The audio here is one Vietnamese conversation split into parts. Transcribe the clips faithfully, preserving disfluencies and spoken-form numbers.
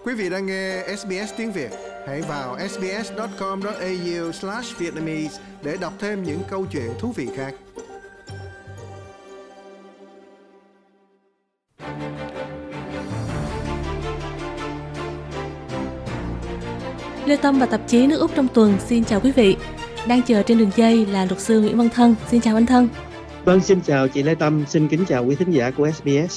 Quý vị đang nghe ét bê ét tiếng Việt. Hãy vào ét bê ét chấm com chấm a u slash vietnamese để đọc thêm những câu chuyện thú vị khác. Lê Tâm và tạp chí Nước Úc trong tuần xin chào quý vị. Đang chờ trên đường dây là luật sư Nguyễn Văn Thân. Xin chào anh Thân. Vâng, xin chào chị Lê Tâm, xin kính chào quý thính giả của ét bê ét.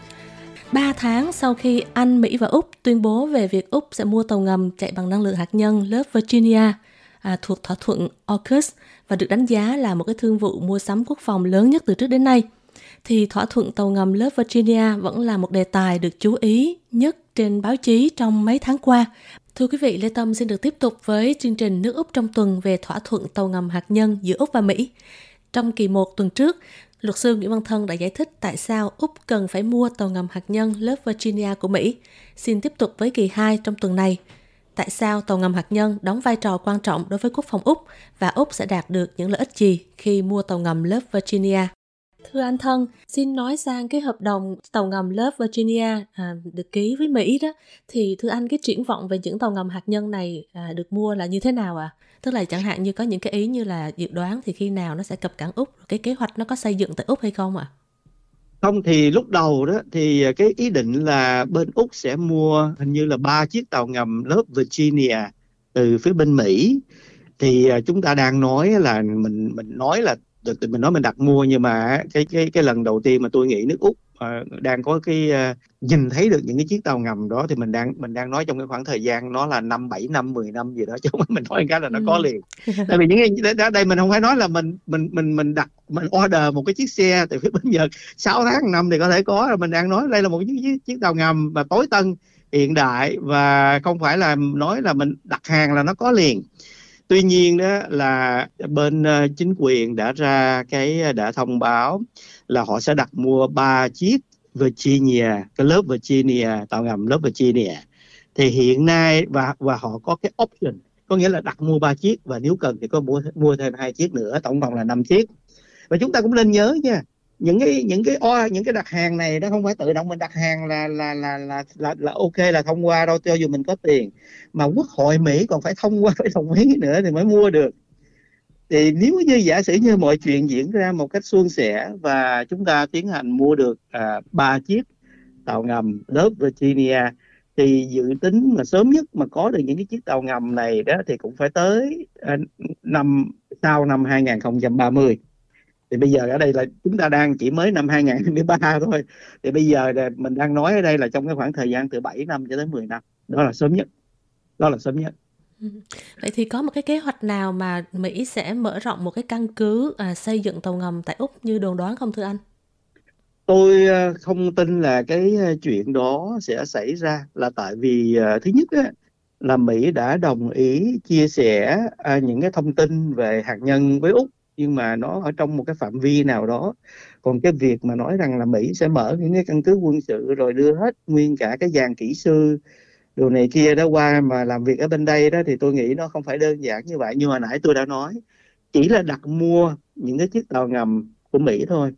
Ba tháng sau khi Anh, Mỹ và Úc tuyên bố về việc Úc sẽ mua tàu ngầm chạy bằng năng lượng hạt nhân lớp Virginia à, thuộc thỏa thuận AUKUS và được đánh giá là một cái thương vụ mua sắm quốc phòng lớn nhất từ trước đến nay, thì thỏa thuận tàu ngầm lớp Virginia vẫn là một đề tài được chú ý nhất trên báo chí trong mấy tháng qua. Thưa quý vị, Lê Tâm xin được tiếp tục với chương trình Nước Úc trong tuần về thỏa thuận tàu ngầm hạt nhân giữa Úc và Mỹ. Trong kỳ một tuần trước, luật sư Nguyễn Văn Thân đã giải thích tại sao Úc cần phải mua tàu ngầm hạt nhân lớp Virginia của Mỹ. Xin tiếp tục với kỳ hai trong tuần này. Tại sao tàu ngầm hạt nhân đóng vai trò quan trọng đối với quốc phòng Úc và Úc sẽ đạt được những lợi ích gì khi mua tàu ngầm lớp Virginia? Thưa anh Thân, xin nói sang cái hợp đồng tàu ngầm lớp Virginia à, được ký với Mỹ đó, thì thưa anh, cái triển vọng về những tàu ngầm hạt nhân này à, được mua là như thế nào ạ? À? Tức là chẳng hạn như có những cái ý như là dự đoán thì khi nào nó sẽ cập cảng Úc, cái kế hoạch nó có xây dựng tại Úc hay không ạ? À? Không, thì lúc đầu đó thì cái ý định là bên Úc sẽ mua hình như là ba chiếc tàu ngầm lớp Virginia từ phía bên Mỹ. Thì chúng ta đang nói là mình mình nói là mình nói mình đặt mua, nhưng mà cái cái cái lần đầu tiên mà tôi nghĩ nước Úc uh, đang có cái uh, nhìn thấy được những cái chiếc tàu ngầm đó, thì mình đang mình đang nói trong cái khoảng thời gian nó là năm bảy năm mười năm gì đó, chứ không mình nói cái là nó ừ. có liền. Tại vì những cái đây mình không phải nói là mình mình mình mình đặt mình order một cái chiếc xe từ phía bên Nhật sáu tháng năm thì có thể có. Mình đang nói đây là một chiếc, chiếc chiếc tàu ngầm mà tối tân hiện đại, và không phải là nói là mình đặt hàng là nó có liền. Tuy nhiên đó là bên uh, chính quyền đã ra cái đã thông báo là họ sẽ đặt mua ba chiếc Virginia, cái lớp Virginia, tàu ngầm lớp Virginia. Thì hiện nay và và họ có cái option, có nghĩa là đặt mua ba chiếc và nếu cần thì có mua mua thêm hai chiếc nữa, tổng cộng là năm chiếc. Và chúng ta cũng nên nhớ nha, những cái những cái những cái đặt hàng này nó không phải tự động mình đặt hàng là là là là là, là ok là thông qua đâu, cho dù mình có tiền, mà Quốc hội Mỹ còn phải thông qua, phải đồng ý nữa thì mới mua được. Thì nếu như giả sử như mọi chuyện diễn ra một cách suôn sẻ và chúng ta tiến hành mua được à, ba chiếc tàu ngầm lớp Virginia, thì dự tính mà sớm nhất mà có được những cái chiếc tàu ngầm này đó thì cũng phải tới à, năm sau năm hai không ba không. Thì bây giờ ở đây là chúng ta đang chỉ mới năm hai không hai ba thôi. Thì bây giờ là mình đang nói ở đây là trong cái khoảng thời gian từ bảy năm cho tới mười năm. Đó là sớm nhất. Đó là sớm nhất. Vậy thì có một cái kế hoạch nào mà Mỹ sẽ mở rộng một cái căn cứ à, xây dựng tàu ngầm tại Úc như đồn đoán không thưa anh? Tôi không tin là cái chuyện đó sẽ xảy ra, là tại vì thứ nhất á, là Mỹ đã đồng ý chia sẻ những cái thông tin về hạt nhân với Úc, nhưng mà nó ở trong một cái phạm vi nào đó. Còn cái việc mà nói rằng là Mỹ sẽ mở những cái căn cứ quân sự rồi đưa hết nguyên cả cái dàn kỹ sư đồ này kia đó qua mà làm việc ở bên đây đó, thì tôi nghĩ nó không phải đơn giản như vậy. Nhưng mà nãy tôi đã nói, chỉ là đặt mua những cái chiếc tàu ngầm của Mỹ thôi,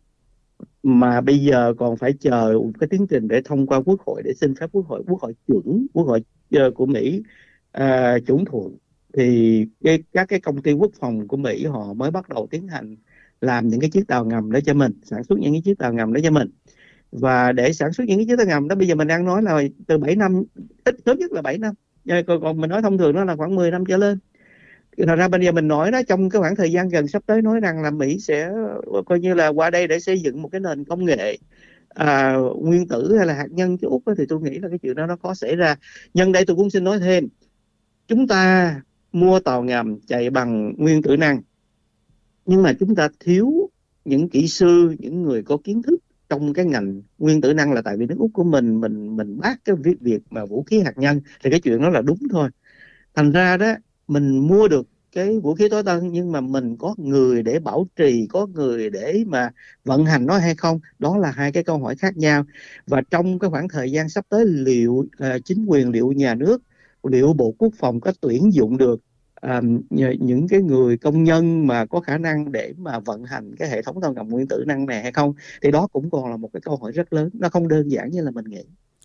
mà bây giờ còn phải chờ cái tiến trình để thông qua Quốc hội, để xin phép Quốc hội, Quốc hội chuẩn, Quốc hội của Mỹ uh, chuẩn thuận. Thì cái, các cái công ty quốc phòng của Mỹ họ mới bắt đầu tiến hành làm những cái chiếc tàu ngầm đó cho mình, sản xuất những cái chiếc tàu ngầm đó cho mình. Và để sản xuất những cái chiếc tàu ngầm đó, bây giờ mình đang nói là từ bảy năm, ít sớm nhất là bảy năm, còn, còn mình nói thông thường nó là khoảng mười năm trở lên. Thật ra bây giờ mình nói đó, trong cái khoảng thời gian gần sắp tới, nói rằng là Mỹ sẽ coi như là qua đây để xây dựng một cái nền công nghệ à, nguyên tử hay là hạt nhân cho Úc đó, thì tôi nghĩ là cái chuyện đó nó có xảy ra. Nhân đây tôi cũng xin nói thêm, chúng ta mua tàu ngầm chạy bằng nguyên tử năng, nhưng mà chúng ta thiếu những kỹ sư, những người có kiến thức trong cái ngành nguyên tử năng, là tại vì nước Úc của mình mình mình bác cái việc việc mà vũ khí hạt nhân, thì cái chuyện đó là đúng thôi. Thành ra đó, mình mua được cái vũ khí tối tân, nhưng mà mình có người để bảo trì, có người để mà vận hành nó hay không, đó là hai cái câu hỏi khác nhau. Và trong cái khoảng thời gian sắp tới, liệu uh, chính quyền, liệu nhà nước, liệu Bộ Quốc phòng có tuyển dụng được um, những cái người công nhân mà có khả năng để mà vận hành cái hệ thống tàu ngầm nguyên tử năng này hay không, thì đó cũng còn là một cái câu hỏi rất lớn, nó không đơn giản như là mình nghĩ.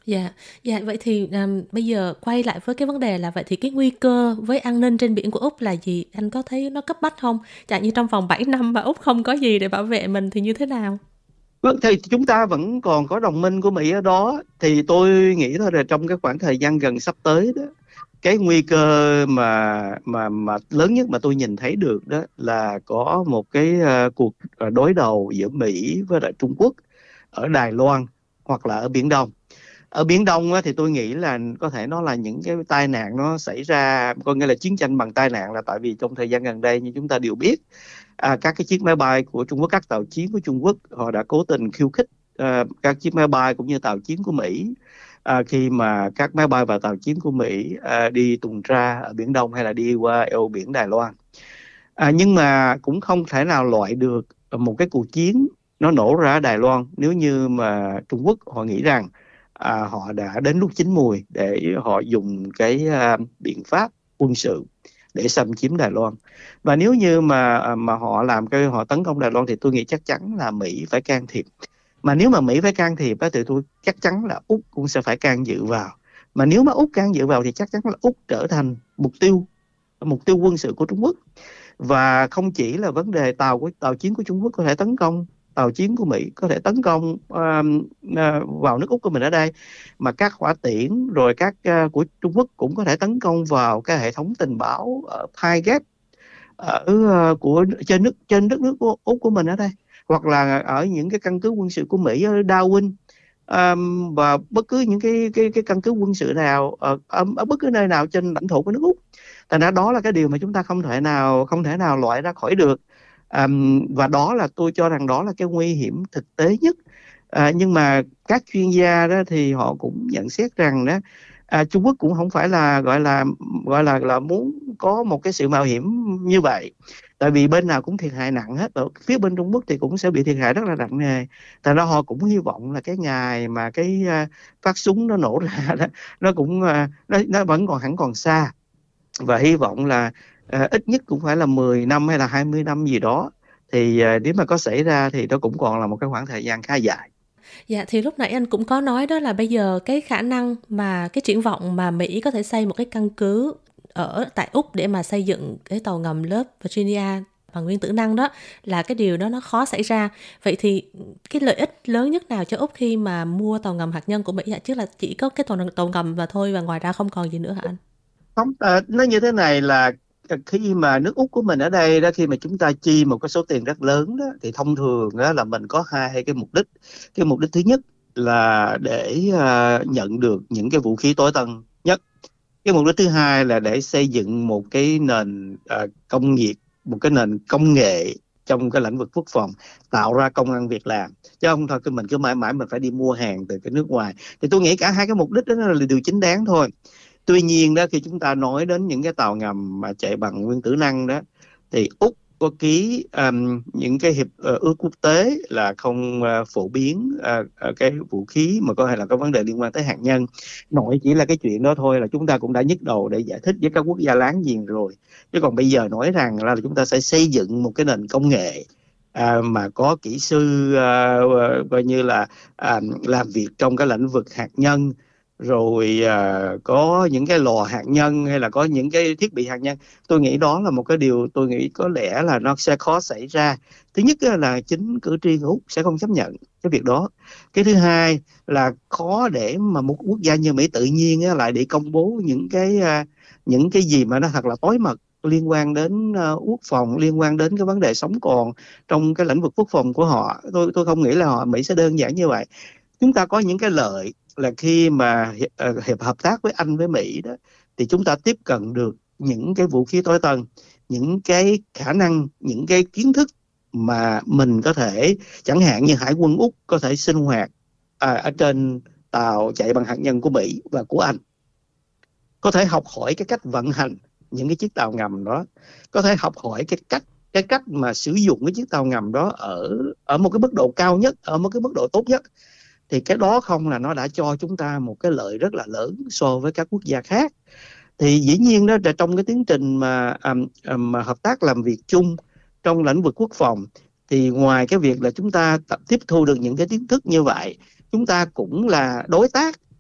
Dạ, dạ vậy thì um, bây giờ quay lại với cái vấn đề là vậy thì cái nguy cơ với an ninh trên biển của Úc là gì? Anh có thấy nó cấp bách không? Chẳng như trong vòng bảy năm mà Úc không có gì để bảo vệ mình thì như thế nào? Vâng, thì chúng ta vẫn còn có đồng minh của Mỹ ở đó. Thì tôi nghĩ thôi là trong cái khoảng thời gian gần sắp tới đó, cái nguy cơ mà mà mà lớn nhất mà tôi nhìn thấy được đó là có một cái uh, cuộc uh, đối đầu giữa Mỹ với lại Trung Quốc ở Đài Loan hoặc là ở Biển Đông. Ở Biển Đông á, thì tôi nghĩ là có thể nó là những cái tai nạn nó xảy ra, có nghĩa là chiến tranh bằng tai nạn, là tại vì trong thời gian gần đây như chúng ta đều biết, à, các cái chiếc máy bay của Trung Quốc, các tàu chiến của Trung Quốc họ đã cố tình khiêu khích à, các chiếc máy bay cũng như tàu chiến của Mỹ à, khi mà các máy bay và tàu chiến của Mỹ à, đi tuần tra ở Biển Đông hay là đi qua eo biển Đài Loan. À, nhưng mà cũng không thể nào loại được một cái cuộc chiến nó nổ ra ở Đài Loan nếu như mà Trung Quốc họ nghĩ rằng à, họ đã đến lúc chín mùi để họ dùng cái à, biện pháp quân sự để xâm chiếm Đài Loan. Và nếu như mà mà họ làm cái họ tấn công Đài Loan thì tôi nghĩ chắc chắn là Mỹ phải can thiệp. Mà nếu mà Mỹ phải can thiệp thì tôi chắc chắn là Úc cũng sẽ phải can dự vào. Mà nếu mà Úc can dự vào thì chắc chắn là Úc trở thành mục tiêu mục tiêu quân sự của Trung Quốc. Và không chỉ là vấn đề tàu của tàu chiến của Trung Quốc có thể tấn công tàu chiến của Mỹ, có thể tấn công uh, uh, vào nước Úc của mình ở đây, mà các hỏa tiễn rồi các uh, của Trung Quốc cũng có thể tấn công vào cái hệ thống tình báo ở Highgate ở uh, của trên nước trên đất nước của Úc của mình ở đây, hoặc là ở những cái căn cứ quân sự của Mỹ ở Darwin, um, và bất cứ những cái cái cái căn cứ quân sự nào ở, ở, ở bất cứ nơi nào trên lãnh thổ của nước Úc. Thành ra đó là cái điều mà chúng ta không thể nào không thể nào loại ra khỏi được. À, và đó là tôi cho rằng đó là cái nguy hiểm thực tế nhất. À, nhưng mà các chuyên gia đó thì họ cũng nhận xét rằng đó à, Trung Quốc cũng không phải là gọi là gọi là là muốn có một cái sự mạo hiểm như vậy, tại vì bên nào cũng thiệt hại nặng hết. Ở phía bên Trung Quốc thì cũng sẽ bị thiệt hại rất là nặng nề. Thành ra họ cũng hy vọng là cái ngày mà cái uh, phát súng nó nổ ra đó, nó cũng uh, nó, nó vẫn còn hẳn còn xa, và hy vọng là uh, ít nhất cũng phải là mười năm hay là hai mươi năm gì đó, thì uh, nếu mà có xảy ra thì nó cũng còn là một cái khoảng thời gian khá dài. Dạ, thì lúc nãy anh cũng có nói đó là bây giờ cái khả năng mà cái triển vọng mà Mỹ có thể xây một cái căn cứ ở tại Úc để mà xây dựng cái tàu ngầm lớp Virginia bằng nguyên tử năng đó, là cái điều đó nó khó xảy ra. Vậy thì cái lợi ích lớn nhất nào cho Úc khi mà mua tàu ngầm hạt nhân của Mỹ hả? Chứ là chỉ có cái tàu, tàu ngầm và thôi, và ngoài ra không còn gì nữa hả anh? Không, à, nó như thế này là khi mà nước Úc của mình ở đây đó, khi mà chúng ta chi một cái số tiền rất lớn đó, thì thông thường đó là mình có hai cái mục đích. Cái mục đích thứ nhất là để uh, nhận được những cái vũ khí tối tân nhất. Cái mục đích thứ hai là để xây dựng một cái nền uh, công nghiệp, một cái nền công nghệ trong cái lĩnh vực quốc phòng, tạo ra công ăn việc làm, chứ không thôi mình cứ mãi mãi mình phải đi mua hàng từ cái nước ngoài. Thì tôi nghĩ cả hai cái mục đích đó là điều chính đáng thôi. Tuy nhiên đó, khi chúng ta nói đến những cái tàu ngầm mà chạy bằng nguyên tử năng đó, thì Úc có ký um, những cái hiệp uh, ước quốc tế là không uh, phổ biến uh, cái vũ khí mà có thể là có vấn đề liên quan tới hạt nhân. Nội chỉ là cái chuyện đó thôi là chúng ta cũng đã nhức đầu để giải thích với các quốc gia láng giềng rồi. Chứ còn bây giờ nói rằng là chúng ta sẽ xây dựng một cái nền công nghệ À, mà có kỹ sư à, coi như là à, làm việc trong cái lĩnh vực hạt nhân, rồi à, có những cái lò hạt nhân hay là có những cái thiết bị hạt nhân. Tôi nghĩ đó là một cái điều tôi nghĩ có lẽ là nó sẽ khó xảy ra. Thứ nhất là chính cử tri Úc sẽ không chấp nhận cái việc đó. Cái thứ hai là khó để mà một quốc gia như Mỹ tự nhiên lại để công bố những cái những cái gì mà nó thật là tối mật liên quan đến uh, quốc phòng, liên quan đến cái vấn đề sống còn trong cái lĩnh vực quốc phòng của họ. Tôi tôi không nghĩ là họ Mỹ sẽ đơn giản như vậy. Chúng ta có những cái lợi là khi mà uh, hiệp hợp tác với Anh với Mỹ đó, thì chúng ta tiếp cận được những cái vũ khí tối tân, những cái khả năng, những cái kiến thức mà mình có thể, chẳng hạn như Hải quân Úc có thể sinh hoạt à, ở trên tàu chạy bằng hạt nhân của Mỹ và của Anh, có thể học hỏi cái cách vận hành những cái chiếc tàu ngầm đó, có thể học hỏi cái cách cái cách mà sử dụng cái chiếc tàu ngầm đó ở ở một cái mức độ cao nhất, ở một cái mức độ tốt nhất, thì cái đó không là nó đã cho chúng ta một cái lợi rất là lớn so với các quốc gia khác. Thì dĩ nhiên đó là trong cái tiến trình mà, um, um, mà hợp tác làm việc chung trong lĩnh vực quốc phòng, thì ngoài cái việc là chúng ta tập tiếp thu được những cái kiến thức như vậy, chúng ta cũng là đối tác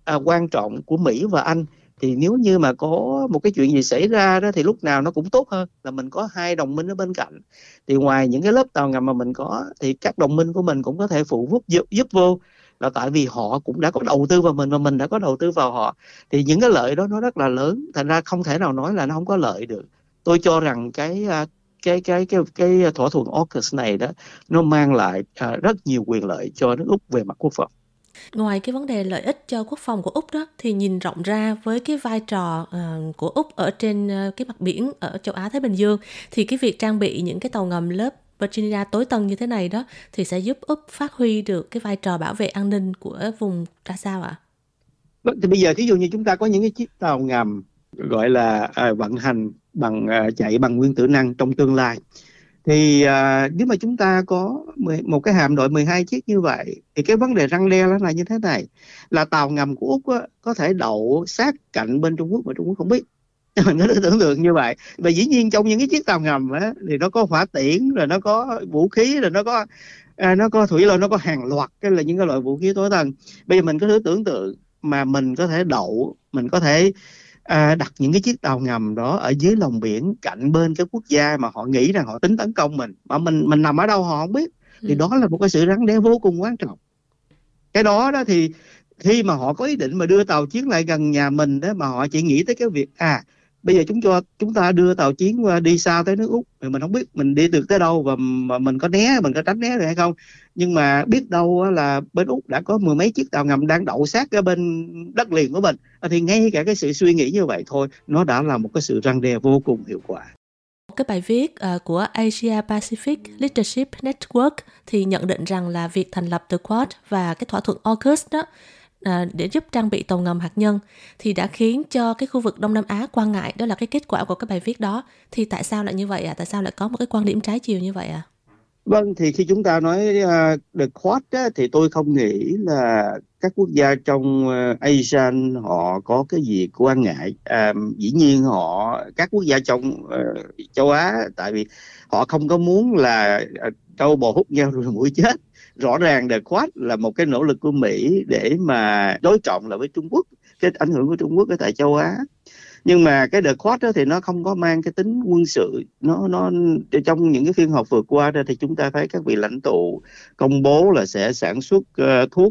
à, quan trọng của Mỹ và Anh. Thì nếu như mà có một cái chuyện gì xảy ra đó thì lúc nào nó cũng tốt hơn là mình có hai đồng minh ở bên cạnh. Thì ngoài những cái lớp tàu ngầm mà mình có thì các đồng minh của mình cũng có thể phụ giúp, giúp, giúp vô, là tại vì họ cũng đã có đầu tư vào mình và mình đã có đầu tư vào họ. Thì những cái lợi đó nó rất là lớn, thành ra không thể nào nói là nó không có lợi được. Tôi cho rằng cái cái cái cái cái thỏa thuận AUKUS này đó nó mang lại uh, rất nhiều quyền lợi cho nước Úc về mặt quốc phòng. Ngoài cái vấn đề lợi ích cho quốc phòng của Úc đó, thì nhìn rộng ra với cái vai trò uh, của Úc ở trên uh, cái mặt biển ở châu Á Thái Bình Dương, thì cái việc trang bị những cái tàu ngầm lớp Virginia tối tân như thế này đó thì sẽ giúp Úc phát huy được cái vai trò bảo vệ an ninh của vùng ra sao ạ? À? Thì bây giờ thí dụ như chúng ta có những cái chiếc tàu ngầm gọi là uh, vận hành bằng uh, chạy bằng nguyên tử năng trong tương lai. Thì à, nếu mà chúng ta có một cái hạm đội mười hai chiếc như vậy thì cái vấn đề răn đe là như thế này, là tàu ngầm của Úc á, có thể đậu sát cạnh bên Trung Quốc mà Trung Quốc không biết. Mình có thể tưởng tượng như vậy. Và dĩ nhiên trong những cái chiếc tàu ngầm á, thì nó có hỏa tiễn, rồi nó có vũ khí, rồi nó có à, nó có thủy lôi, nó có hàng loạt cái là những cái loại vũ khí tối tân. Bây giờ mình có thể tưởng tượng mà mình có thể đậu, mình có thể À, đặt những cái chiếc tàu ngầm đó ở dưới lòng biển cạnh bên cái quốc gia mà họ nghĩ rằng họ tính tấn công mình, mà mình mình nằm ở đâu họ không biết. Thì ừ. đó là một cái sự răn đe vô cùng quan trọng. Cái đó đó thì khi mà họ có ý định mà đưa tàu chiến lại gần nhà mình đó, mà họ chỉ nghĩ tới cái việc à bây giờ chúng cho chúng ta đưa tàu chiến qua đi xa tới nước Úc, thì mình không biết mình đi được tới đâu và mà mình có né, mình có tránh né được hay không. Nhưng mà biết đâu là bên Úc đã có mười mấy chiếc tàu ngầm đang đậu sát ở bên đất liền của mình, thì ngay cả cái sự suy nghĩ như vậy thôi, nó đã là một cái sự răn đe vô cùng hiệu quả. Cái bài viết uh, của Asia Pacific Leadership Network thì nhận định rằng là việc thành lập The Quad và cái thỏa thuận AUKUS đó À, để giúp trang bị tàu ngầm hạt nhân thì đã khiến cho cái khu vực Đông Nam Á quan ngại. Đó là cái kết quả của cái bài viết đó. Thì tại sao lại như vậy ạ? À? Tại sao lại có một cái quan điểm trái chiều như vậy ạ? À? Vâng, thì khi chúng ta nói uh, The Quad á, thì tôi không nghĩ là các quốc gia trong uh, ASEAN họ có cái gì quan ngại. Uh, dĩ nhiên họ các quốc gia trong uh, châu Á, tại vì họ không có muốn là uh, trâu bò hút nhau rồi mũi chết. Rõ ràng The Quad là một cái nỗ lực của Mỹ để mà đối trọng lại với Trung Quốc, cái ảnh hưởng của Trung Quốc ở tại châu Á. Nhưng mà cái The Quad đó thì nó không có mang cái tính quân sự. Nó nó trong những cái phiên họp vừa qua đó thì chúng ta thấy các vị lãnh tụ công bố là sẽ sản xuất uh, thuốc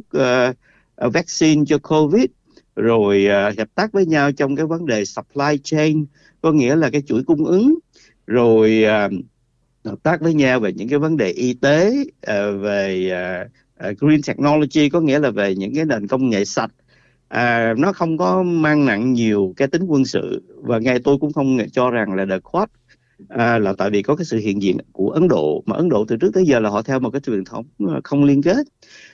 uh, vaccine cho Covid, rồi uh, hợp tác với nhau trong cái vấn đề supply chain, có nghĩa là cái chuỗi cung ứng, rồi uh, hợp tác với nhau về những cái vấn đề y tế, uh, về uh, uh, green technology, có nghĩa là về những cái nền công nghệ sạch. À, nó không có mang nặng nhiều cái tính quân sự. Và ngay tôi cũng không cho rằng là The Quad à, là tại vì có cái sự hiện diện của Ấn Độ, mà Ấn Độ từ trước tới giờ là họ theo một cái truyền thống không liên kết,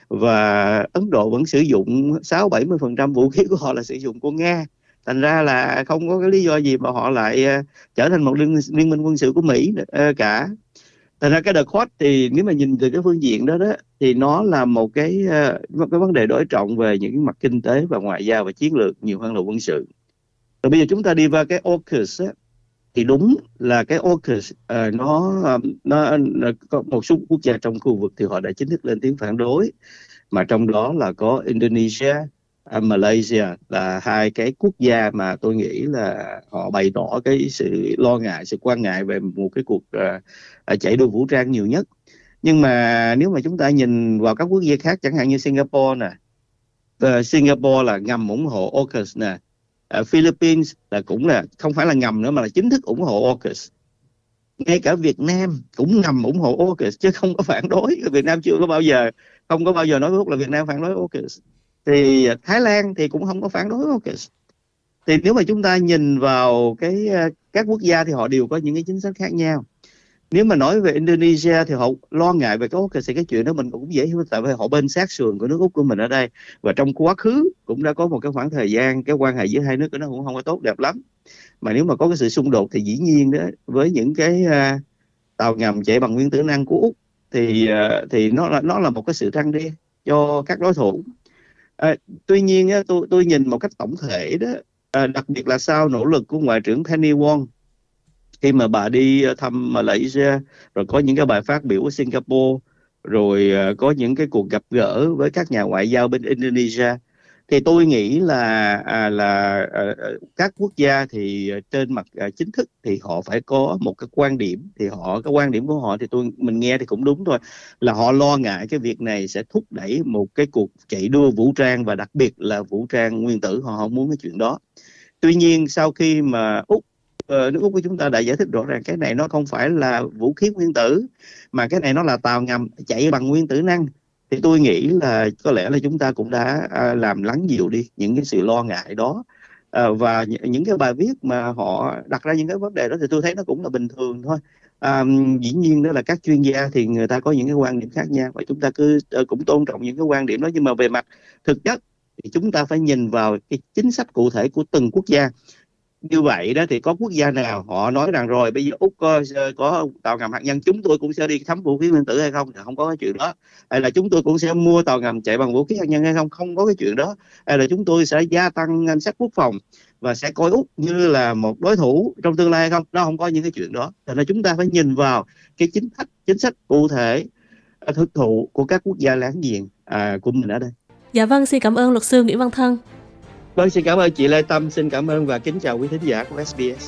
và Ấn Độ vẫn sử dụng sáu bảy mươi phần trăm vũ khí của họ là sử dụng của Nga. Thành ra là không có cái lý do gì mà họ lại uh, trở thành một liên, liên minh quân sự của Mỹ uh, cả. Thành ra cái The Quad thì nếu mà nhìn từ cái phương diện đó đó thì nó là một cái uh, cái vấn đề đối trọng về những mặt kinh tế và ngoại giao và chiến lược nhiều hơn là quân sự. Rồi bây giờ chúng ta đi vào cái AUKUS á, thì đúng là cái AUKUS uh, nó, nó nó có một số quốc gia trong khu vực thì họ đã chính thức lên tiếng phản đối, mà trong đó là có Indonesia, uh, Malaysia là hai cái quốc gia mà tôi nghĩ là họ bày tỏ cái sự lo ngại, sự quan ngại về một cái cuộc uh, chạy đua vũ trang nhiều nhất. Nhưng mà nếu mà chúng ta nhìn vào các quốc gia khác, chẳng hạn như Singapore nè, uh, Singapore là ngầm ủng hộ AUKUS nè, uh, Philippines là cũng là không phải là ngầm nữa mà là chính thức ủng hộ AUKUS. Ngay cả Việt Nam cũng ngầm ủng hộ AUKUS chứ không có phản đối. Việt Nam chưa có bao giờ không có bao giờ nói với Úc là Việt Nam phản đối AUKUS. Thì Thái Lan thì cũng không có phản đối AUKUS. Thì nếu mà chúng ta nhìn vào cái các quốc gia thì họ đều có những cái chính sách khác nhau. Nếu mà nói về Indonesia thì họ lo ngại về cái AUKUS thì cái chuyện đó mình cũng dễ hiểu, tại vì họ bên sát sườn của nước Úc của mình ở đây, và trong quá khứ cũng đã có một cái khoảng thời gian cái quan hệ giữa hai nước nó cũng không có tốt đẹp lắm. Mà nếu mà có cái sự xung đột thì dĩ nhiên đó, với những cái uh, tàu ngầm chạy bằng nguyên tử năng của Úc thì uh, thì nó là nó là một cái sự răn đe cho các đối thủ. Uh, tuy nhiên uh, tôi tôi nhìn một cách tổng thể đó, uh, đặc biệt là sau nỗ lực của Ngoại trưởng Penny Wong khi mà bà đi thăm Malaysia, rồi có những cái bài phát biểu ở Singapore, rồi uh, có những cái cuộc gặp gỡ với các nhà ngoại giao bên Indonesia, Thì tôi nghĩ là à, là à, các quốc gia thì trên mặt à, chính thức thì họ phải có một cái quan điểm, thì họ cái quan điểm của họ thì tôi mình nghe thì cũng đúng thôi, là họ lo ngại cái việc này sẽ thúc đẩy một cái cuộc chạy đua vũ trang, và đặc biệt là vũ trang nguyên tử, họ không muốn cái chuyện đó. Tuy nhiên sau khi mà Úc ờ, nước Úc của chúng ta đã giải thích rõ ràng cái này nó không phải là vũ khí nguyên tử, mà cái này nó là tàu ngầm chạy bằng nguyên tử năng, thì tôi nghĩ là có lẽ là chúng ta cũng đã à, làm lắng dịu đi những cái sự lo ngại đó. À, và những cái bài viết mà họ đặt ra những cái vấn đề đó thì tôi thấy nó cũng là bình thường thôi. À, dĩ nhiên đó là các chuyên gia thì người ta có những cái quan điểm khác nhau, và chúng ta cứ uh, cũng tôn trọng những cái quan điểm đó, nhưng mà về mặt thực chất thì chúng ta phải nhìn vào cái chính sách cụ thể của từng quốc gia. Như vậy đó thì có quốc gia nào họ nói rằng rồi bây giờ Úc có, có tàu ngầm hạt nhân, chúng tôi cũng sẽ đi thăm vũ khí nguyên tử hay không? Không có cái chuyện đó. Hay là chúng tôi cũng sẽ mua tàu ngầm chạy bằng vũ khí hạt nhân hay không? Không có cái chuyện đó. Hay là chúng tôi sẽ gia tăng ngân sách quốc phòng và sẽ coi Úc như là một đối thủ trong tương lai hay không? Nó không có những cái chuyện đó. Thành ra chúng ta phải nhìn vào cái chính sách chính sách cụ thể thực thụ của các quốc gia láng giềng à, của mình ở đây. Dạ vâng, xin cảm ơn luật sư Nguyễn Văn Thân. Vâng, xin cảm ơn chị Lê Tâm, xin cảm ơn và kính chào quý thính giả của ét bê ét.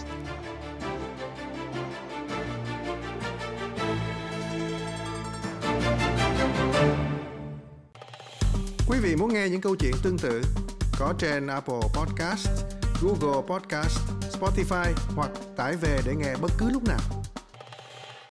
Quý vị muốn nghe những câu chuyện tương tự có trên Apple Podcast, Google Podcast, Spotify hoặc tải về để nghe bất cứ lúc nào.